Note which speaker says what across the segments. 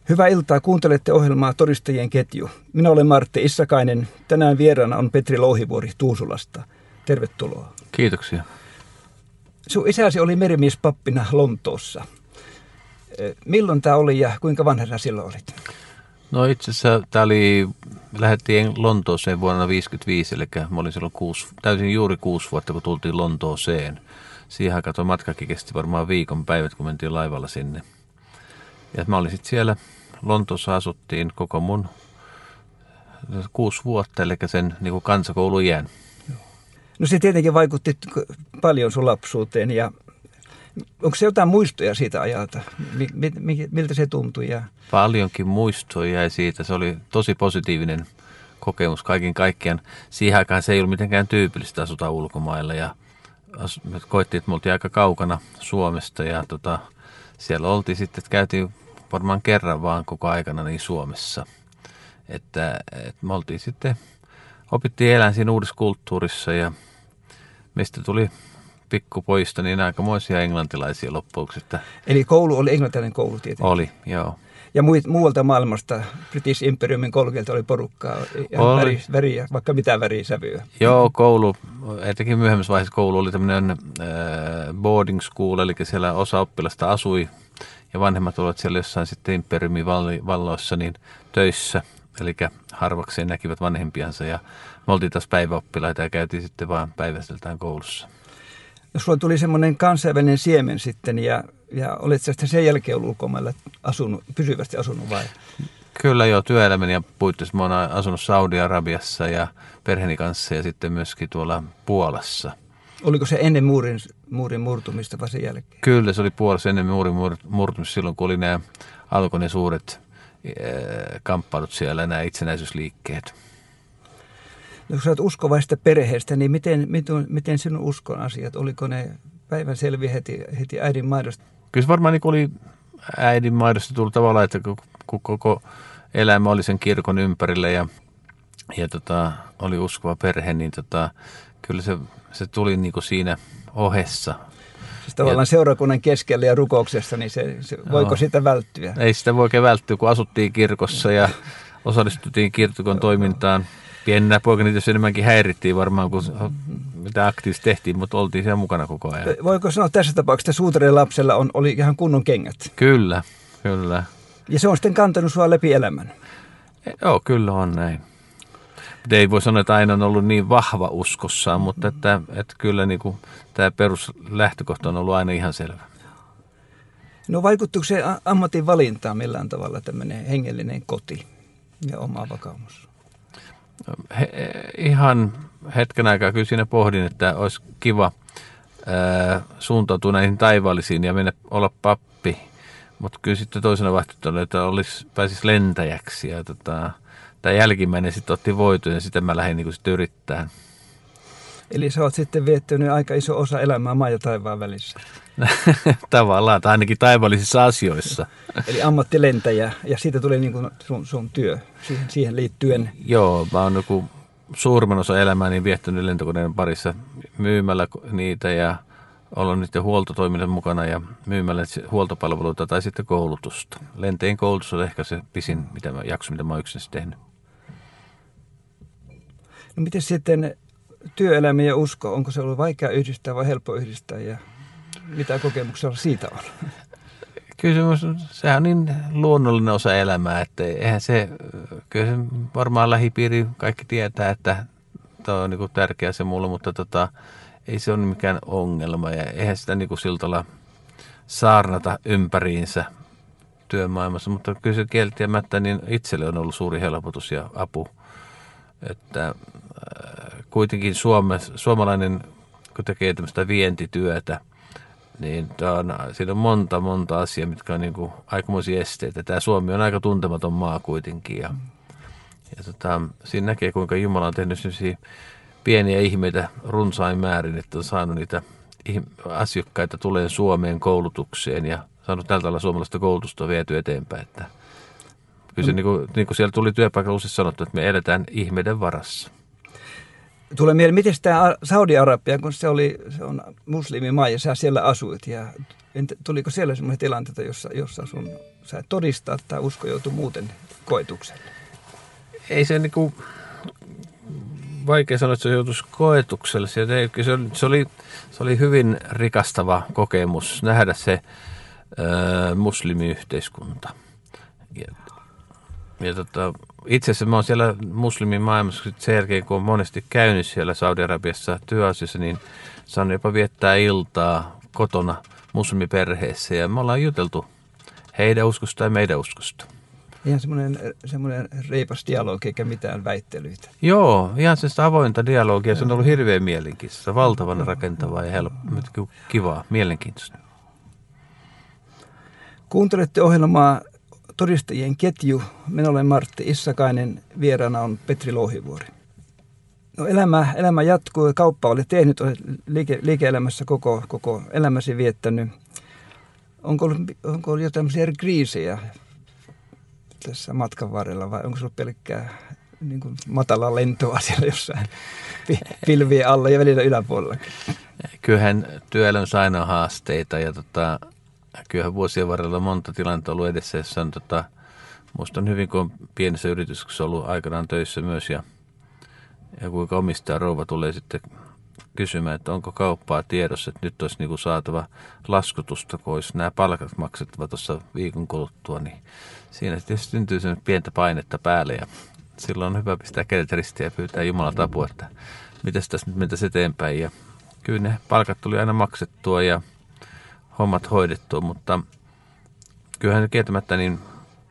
Speaker 1: Hyvää iltaa. Kuuntelette ohjelmaa Todistajien ketju. Minä olen Martti Issakainen. Tänään vieraana on Petri Louhivuori Tuusulasta. Tervetuloa.
Speaker 2: Kiitoksia.
Speaker 1: Sun isäsi oli merimiespappina Lontoossa. Milloin tämä oli ja kuinka vanhana silloin olit?
Speaker 2: No itse asiassa lähdettiin Lontooseen vuonna 1955, eli mä olin silloin täysin juuri 6 vuotta, kun tultiin Lontooseen. Siihen aikaan tuo matkakin kesti varmaan viikon päivät, kun mentiin laivalla sinne. Ja mä olin sitten siellä Lontoossa, asuttiin koko mun 6 vuotta, eli sen niin kuin kansakoulun iän.
Speaker 1: No se tietenkin vaikutti paljon sun lapsuuteen. Ja onko se jotain muistoja siitä ajalta? Miltä se tuntui?
Speaker 2: Paljonkin muistoja jäi siitä. Se oli tosi positiivinen kokemus kaiken kaikkiaan. Siihen aikaan se ei ollut mitenkään tyypillistä asuta ulkomailla. Ja me koettiin, että me oltiin aika kaukana Suomesta. Ja siellä oltiin sitten, että käytiin varmaan kerran vaan koko aikana niin Suomessa. Että me oltiin sitten, opittiin elää siinä uudessa kulttuurissa ja meistä tuli pikkupojista niin aikamoisia englantilaisia loppuksi.
Speaker 1: Eli koulu oli englantilainen koulu tietenkin?
Speaker 2: Oli, joo.
Speaker 1: Ja muualta maailmasta, British Imperiumin kolkelta oli porukkaa, väriä, vaikka mitä värisävyä.
Speaker 2: Joo, koulu, etenkin myöhemmässä vaiheessa koulu oli tämmöinen boarding school, eli siellä osa oppilasta asui ja vanhemmat olivat siellä jossain sitten Imperiumin valloissa niin töissä, eli harvakseen näkivät vanhempiansa ja me oltiin taas päiväoppilaita ja käytiin sitten vaan päiväseltään koulussa.
Speaker 1: No sulla tuli semmoinen kansainvälinen siemen sitten ja olet sä sen jälkeen ollut ulkomailla pysyvästi asunut vai?
Speaker 2: Kyllä joo, työelämän ja puitteissa mä oon asunut Saudi-Arabiassa ja perheeni kanssa ja sitten myöskin tuolla Puolassa.
Speaker 1: Oliko se ennen muurin murtumista vai sen jälkeen?
Speaker 2: Kyllä, se oli Puolassa ennen muurin murtumista silloin, kun alkoi ne suuret kamppailut siellä, nämä itsenäisyysliikkeet.
Speaker 1: No, kun sä oot uskovaista perheestä, niin miten sinun uskon asiat? Oliko ne päivänselviä heti äidin maidosta?
Speaker 2: Kyllä se varmaan niin oli äidin maidosta tullut tavallaan, että kun koko elämä oli sen kirkon ympärillä ja oli uskova perhe, niin kyllä se tuli niin kuin siinä ohessa.
Speaker 1: Siis tavallaan seurakunnan keskellä ja rukouksessa, niin voiko sitä välttyä?
Speaker 2: Ei sitä voi oikein välttyä, kun asuttiin kirkossa ja osallistuttiin kirkon toimintaan. Pienenä poikana niitä enemmänkin häirittiin varmaan, kun mitä aktiivisesti tehtiin, mutta oltiin siellä mukana koko ajan.
Speaker 1: Voiko sanoa tässä tapauksessa, että suutarin lapsella oli ihan kunnon kengät?
Speaker 2: Kyllä, kyllä.
Speaker 1: Ja se on sitten kantanut sua läpi elämän?
Speaker 2: Joo, kyllä on näin. Mutta ei voi sanoa, että aina on ollut niin vahva uskossaan, mutta että kyllä niin kuin, tämä peruslähtökohta on ollut aina ihan selvä.
Speaker 1: No vaikuttiko se ammatin valintaan millään tavalla tämmöinen hengellinen koti ja oma vakaumus?
Speaker 2: Ihan hetken aikaa kyllä siinä pohdin, että olisi kiva suuntautua näihin taivaallisiin ja olla pappi, mutta kyllä sitten toisena vaihtoehtona, että pääsisi lentäjäksi ja tämä jälkimmäinen sitten otti voiton ja sitä mä lähdin niin sitten yrittämään.
Speaker 1: Eli sä oot sitten viettänyt aika iso osa elämää maan ja taivaan välissä.
Speaker 2: Tavallaan, tai ainakin taivaallisissa asioissa.
Speaker 1: Eli ammattilentäjä, ja siitä tuli niin kuin sun työ siihen liittyen.
Speaker 2: Joo, mä oon suurimman osa elämääni viettänyt lentokoneiden parissa myymällä niitä ja ollut niiden huoltotoiminnan mukana ja myymällä huoltopalveluita tai sitten koulutusta. Lentäjien koulutus on ehkä se pisin jakso, mitä mä oon yksin tehnyt.
Speaker 1: No miten sitten työelämä ja usko, onko se ollut vaikea yhdistää vai helppo yhdistää ja mitä kokemuksia siitä on?
Speaker 2: Kyllä sehän on niin luonnollinen osa elämää, että eihän kyllä se varmaan lähipiiri kaikki tietää, että tämä on niin kuin tärkeä se mulle, mutta ei se ole mikään ongelma ja eihän sitä niin kuin siltalla saarnata ympäriinsä työmaailmassa, mutta kyllä se kieltämättä niin itselle on ollut suuri helpotus ja apu, että kuitenkin suomalainen, kun tekee tämmöistä vientityötä, niin siinä on monta asiaa, mitkä on niin kuin aikamoisia esteitä. Tämä Suomi on aika tuntematon maa kuitenkin. Ja siinä näkee, kuinka Jumala on tehnyt sellaisia pieniä ihmeitä runsain määrin, että on saanut niitä asiakkaita tulee Suomeen koulutukseen ja saanut tältä lailla suomalaista koulutusta viety eteenpäin. Että kyllä se, niin kuin siellä tuli työpaikalla usein sanottu, että me eletään ihmeiden varassa.
Speaker 1: Tulee mieleen, miten tämä Saudi-Arabia, kun se on muslimimaa ja sä siellä asuit. Ja tuliko siellä semmoisia tilanteita, jossa sä todistaa, että usko joutui muuten koetukselle?
Speaker 2: Ei se niinku, vaikea sanoa, että se joutuisi koetukselle. Se oli hyvin rikastava kokemus nähdä se muslimiyhteiskunta. Itse asiassa mä oon siellä muslimimaailmassa sen jälkeen, kun on monesti käynyt siellä Saudi-Arabiassa työasiassa, niin saanut jopa viettää iltaa kotona muslimiperheessä. Ja me ollaan juteltu heidän uskosta ja meidän uskosta.
Speaker 1: Ihan semmoinen reipas dialogi eikä mitään väittelyitä.
Speaker 2: Joo, ihan sellaista avointa dialogia. Se on ollut hirveän mielenkiintoista, valtavan rakentavaa ja kivaa, mielenkiintoista.
Speaker 1: Kuuntelette ohjelmaa Todistajien ketju. Minä olen Martti Issakainen, vieraana on Petri Louhivuori. No, elämä jatkuu ja kauppa oli tehnyt, olet liike-elämässä koko elämäsi viettänyt. Onko ollut jotain tämmöisiä eri kriisejä tässä matkan varrella vai onko se ollut pelkkää niin kuin matalaa lentoa siellä jossain pilvien alla ja välillä yläpuolellakin?
Speaker 2: Kyllähän työelämässä aina on haasteita ja kyllähän vuosien varrella monta tilannetta ollut edessä, jossa on muistan hyvin, kun on pienessä yrityksessä ollut aikanaan töissä myös ja kuinka omistaja rouva tulee sitten kysymään, että onko kauppaa tiedossa, että nyt olisi niin kuin saatava laskutusta, kun olisi nämä palkat maksettava tuossa viikon kuluttua, niin siinä tietysti syntyy sen pientä painetta päälle ja silloin on hyvä pistää kädet ristiin ja pyytää Jumalalta apua, että miten tässä nyt mentäisiin eteenpäin. Ja kyllä ne palkat tuli aina maksettua ja hommat hoidettua, mutta kyllähän kieltämättä niin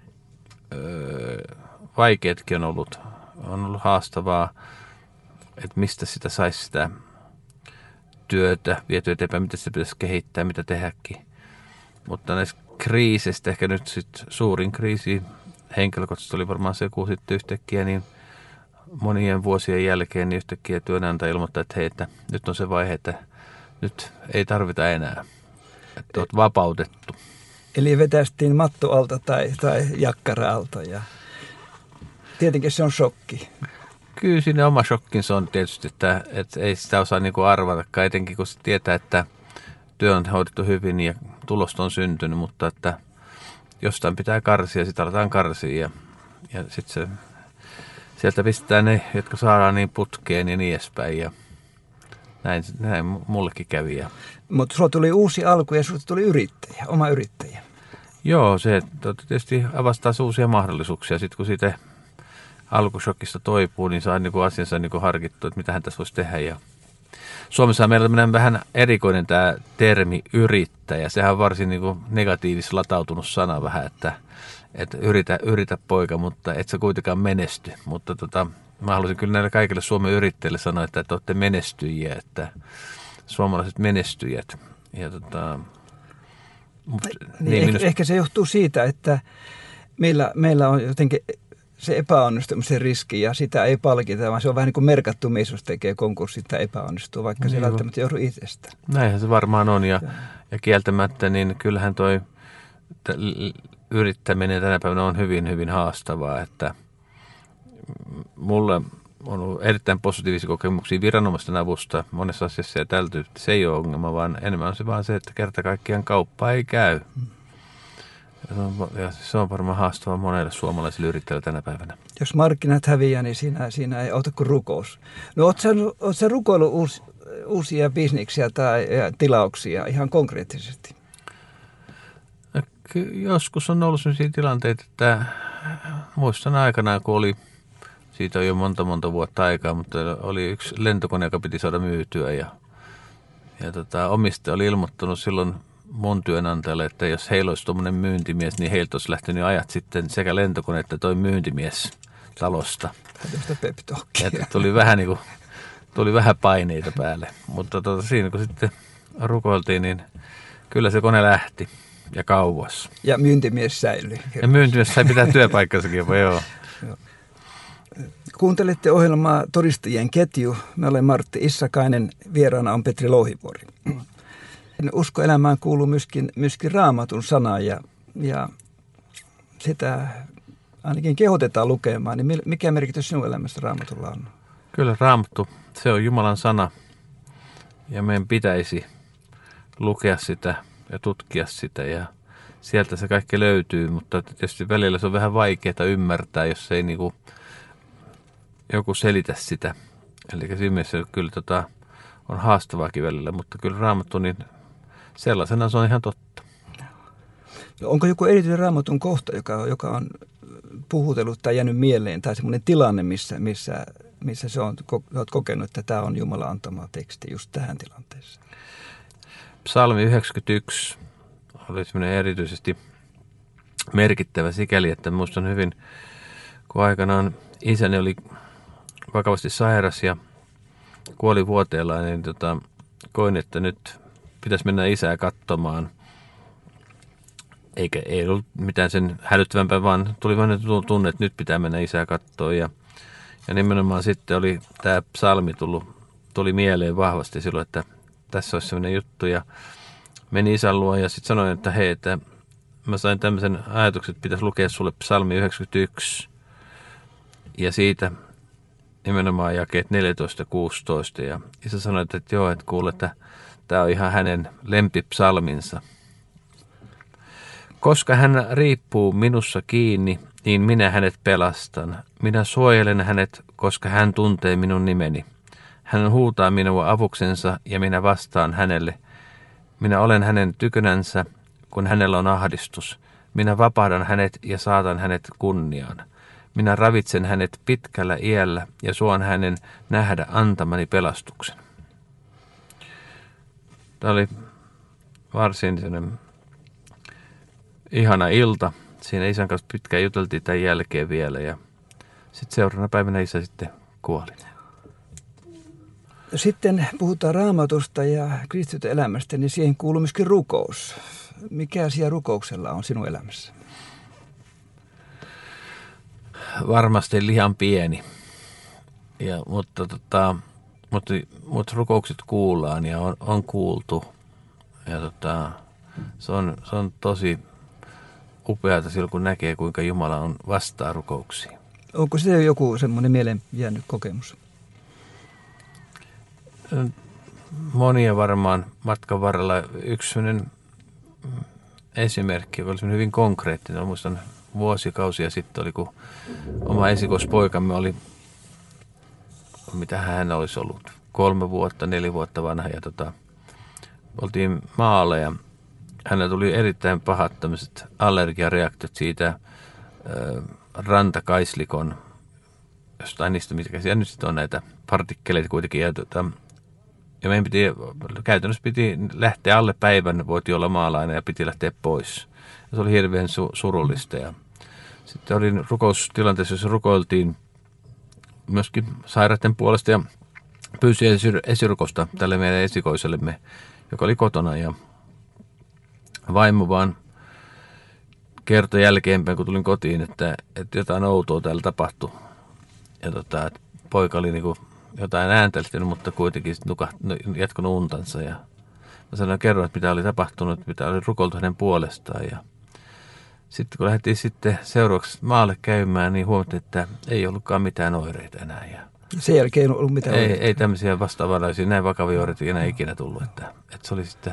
Speaker 2: vaikeatkin on ollut haastavaa, että mistä sitä saisi sitä työtä vietyä eteenpäin, mitä se pitäisi kehittää, mitä tehdäkin. Mutta näissä kriiseistä ehkä nyt sitten suurin kriisi henkilökohtaisesti oli varmaan se, kun sitten yhtäkkiä niin monien vuosien jälkeen niin yhtäkkiä työnantaja ilmoittaa, että hei, että nyt on se vaihe, että nyt ei tarvita enää, että olet vapautettu. Eli
Speaker 1: vetästiin matto alta tai jakkara alta ja tietenkin se on shokki.
Speaker 2: Kyllä siinä oma shokkinsa on tietysti, että ei sitä osaa niin kuin arvatakaan, etenkin kun se tietää, että työ on hoidettu hyvin ja tulosta on syntynyt, mutta että jostain pitää karsia, sitten aletaan karsia ja sitten sieltä pistetään ne, jotka saadaan niin putkeen ja niin edespäin ja näin mullekin kävi.
Speaker 1: Mutta sulla tuli uusi alku ja sulla tuli yrittäjä, oma yrittäjä.
Speaker 2: Joo, se tietysti avastaa uusia mahdollisuuksia. Sitten kun siitä alkushokista toipuu, niin saa niinku asiansa niinku harkittua, että mitähän tässä voisi tehdä. Ja Suomessa meillä on tämmöinen vähän erikoinen tämä termi yrittäjä. Sehän on varsin niinku negatiivisesti latautunut sana vähän, että yritä poika, mutta et sä kuitenkaan menesty. Mutta mä haluaisin kyllä näille kaikille Suomen yrittäjille sanoa, että olette menestyjiä, että suomalaiset menestyjät. Ja
Speaker 1: ehkä se johtuu siitä, että meillä on jotenkin se epäonnistumisen riski ja sitä ei palkita, vaan se on vähän niin kuin merkattu mies, jos tekee konkurssit tai epäonnistuu, vaikka se välttämättä joudu itsestä.
Speaker 2: Näinhän se varmaan on ja kieltämättä, niin kyllähän toi yrittäminen tänä päivänä on hyvin, hyvin haastavaa, että mulle on ollut erittäin positiivisia kokemuksia viranomaisten avusta monessa asiassa ja tältä se ei ole ongelma, vaan enemmän on se vaan se, että kerta kaikkiaan kauppa ei käy. Ja se on varmaan haastavaa monelle suomalaisille yrittäjille tänä päivänä.
Speaker 1: Jos markkinat häviää, niin siinä ei auta kuin rukous. No ootko sä rukoillut uusia bisneksiä tai tilauksia ihan konkreettisesti?
Speaker 2: Joskus on ollut sellaisia tilanteita, että muistan aikanaan, kun oli, siitä on jo monta vuotta aikaa, mutta oli yksi lentokone, joka piti saada myytyä ja omistaja oli ilmoittanut silloin mun työnantajalle, että jos heillä olisi tuommoinen myyntimies, niin heiltä olisi lähtenyt ajat sitten sekä lentokone että toi myyntimies talosta. Ja tuli vähän paineita päälle, mutta siinä kun sitten rukoiltiin, niin kyllä se kone lähti ja kauas.
Speaker 1: Ja myyntimies säilyi.
Speaker 2: Ja myyntimies sai pitää työpaikkansakin jopa, joo.
Speaker 1: Kuuntelette ohjelmaa Todistajien ketju. Mä olen Martti Issakainen, vieraana on Petri Louhivuori. Uskoelämään kuuluu myöskin Raamatun sana ja sitä ainakin kehotetaan lukemaan. Niin mikä merkitys sinun elämässä Raamatulla on?
Speaker 2: Kyllä Raamattu, se on Jumalan sana ja meidän pitäisi lukea sitä ja tutkia sitä ja sieltä se kaikki löytyy, mutta tietysti välillä se on vähän vaikeaa ymmärtää, jos ei niin kuin joku selitä sitä. Eli siinä mielessä kyllä on haastavaakin välillä, mutta kyllä Raamattu, niin sellaisena se on ihan totta.
Speaker 1: No, onko joku erityinen Raamatun kohta, joka on puhutellut tai jäänyt mieleen, tai semmoinen tilanne, missä sä oot kokenut, että tämä on Jumalan antama teksti just tähän tilanteeseen?
Speaker 2: Psalmi 91 oli semmoinen erityisesti merkittävä sikäli, että muistan hyvin, kun aikanaan isäni oli vakavasti sairas ja kuoli vuoteella, niin koin, että nyt pitäisi mennä isää katsomaan. Ei ollut mitään sen hälyttävämpää, vaan tuli vain tunne, että nyt pitää mennä isää katsoa. Ja nimenomaan sitten oli tämä psalmi tuli mieleen vahvasti silloin, että tässä olisi sellainen juttu. Ja meni isän luo ja sitten sanoin, että hei, että mä sain tämmöisen ajatuksen, että pitäisi lukea sulle psalmi 91. Ja siitä nimenomaan jakeet 14 ja 16. Ja isä sanoi, että joo, että kuule, että tämä on ihan hänen lempipsalminsa. Koska hän riippuu minussa kiinni, niin minä hänet pelastan. Minä suojelen hänet, koska hän tuntee minun nimeni. Hän huutaa minua avuksensa ja minä vastaan hänelle. Minä olen hänen tykönänsä, kun hänellä on ahdistus. Minä vapahdan hänet ja saatan hänet kunniaan. Minä ravitsen hänet pitkällä iällä ja suon hänen nähdä antamani pelastuksen. Tämä oli varsin ihana ilta. Siinä isän kanssa pitkään juteltiin tämän jälkeen vielä ja sitten seuraavana päivänä isä sitten kuoli.
Speaker 1: Sitten puhutaan Raamatusta ja kristityn elämästä, niin siihen kuuluu myöskin rukous. Mikä asia rukouksella on sinun elämässä?
Speaker 2: Varmasti liian pieni, mutta rukoukset kuullaan ja on kuultu. Ja se on tosi upeata silloin, kun näkee, kuinka Jumala on vastaa rukouksiin.
Speaker 1: Onko se joku semmoinen mieleen jäänyt kokemus?
Speaker 2: Monia varmaan matkan varrella. Yksi sellainen esimerkki, joka oli hyvin konkreettinen. Muistan vuosikausia sitten oli, kun oma esikoispoikamme oli, mitä hän olisi ollut, 3 vuotta, 4 vuotta vanha. Ja oltiin maalla ja hänellä tuli erittäin pahat tämmöiset allergiareaktiot siitä rantakaislikon, jostain niistä, mitkä siellä nyt on näitä partikkeleita kuitenkin. Ja meidän käytännössä piti lähteä alle päivän, voitiin olla maalainen ja piti lähteä pois. Ja se oli hirveän surullista. Ja sitten oli rukoustilanteessa, jossa rukoiltiin myöskin sairaiden puolesta ja pyysi esirukousta tälle meidän esikoisellemme, joka oli kotona. Ja vaimo vaan kertoi jälkeenpäin, kun tulin kotiin, että jotain outoa täällä tapahtui. Ja että poika oli niinku jotain äänteltynyt, mutta kuitenkin jatkunut untansa. Ja mä sanoin, kerroin, että mitä oli tapahtunut, mitä oli rukoiltu hänen puolestaan. Ja sitten kun lähdettiin sitten seuraavaksi maalle käymään, niin huomattiin, että ei ollutkaan mitään oireita enää. Ja
Speaker 1: sen jälkeen ei ollut mitään oireita?
Speaker 2: Ei tämmöisiä vastaavanlaisia, näin vakavia oireita enää ikinä tullut. Että se oli sitten,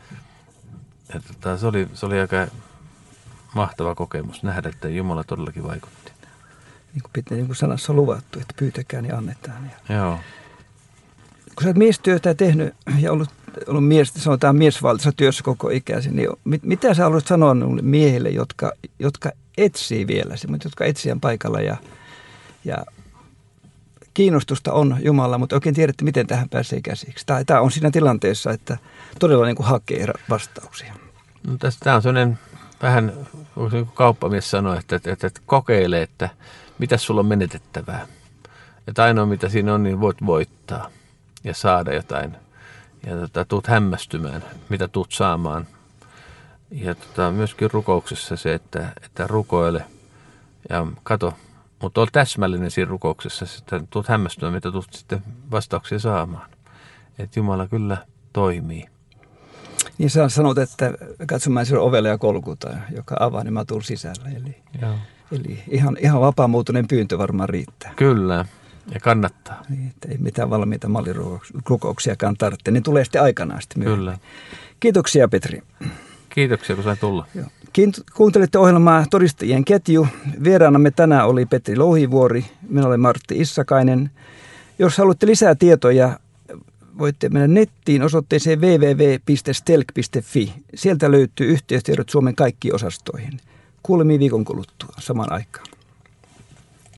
Speaker 2: se oli aika mahtava kokemus nähdä, että Jumala todellakin vaikutti.
Speaker 1: Niin kuin sanassa on luvattu, että pyytäkää niin annetaan.
Speaker 2: Joo.
Speaker 1: Kun sä oot miestyötä tehnyt ja ollut sanotaan miesvaltaisessa työssä koko ikäsi, niin mitä sä haluaisit sanoa nuille miehille, jotka etsii vielä, jotka etsii paikalla ja kiinnostusta on Jumala, mutta oikein tiedätte, miten tähän pääsee käsiksi. Tämä on siinä tilanteessa, että todella niin kuin hakee vastauksia.
Speaker 2: No, tämä on sellainen vähän, niin kuin kauppamies sanoi, että kokeile, että mitä sulla on menetettävää. Että ainoa mitä siinä on, niin voit voittaa ja saada jotain. Ja tuut hämmästymään, mitä tuut saamaan. Ja myöskin rukouksessa se, että rukoile ja kato. Mutta ol täsmällinen siinä rukouksessa, että tuut hämmästymään, mitä tuut sitten vastauksia saamaan. Että Jumala kyllä toimii.
Speaker 1: Niin sä sanot, että katsomaan siellä ovelle ja kolkuta, joka avaa, niin mä tulen sisällä. Eli ihan vapaamuotoinen pyyntö varmaan riittää.
Speaker 2: Kyllä, ja kannattaa.
Speaker 1: Niin, ei mitään valmiita mallirukouksiakaan tarvitse, niin tulee sitten aikanaan sitten myöhemmin.
Speaker 2: Kyllä.
Speaker 1: Kiitoksia, Petri.
Speaker 2: Kiitoksia, kun sain tulla.
Speaker 1: Joo. Kuuntelette ohjelmaa Todistajien ketju. Vieraanamme tänään oli Petri Louhivuori, minä olen Martti Issakainen. Jos haluatte lisää tietoja, voitte mennä nettiin osoitteeseen www.stelk.fi. Sieltä löytyy yhteystiedot Suomen kaikkiin osastoihin. Kuulemiin viikon kuluttua samaan aikaan.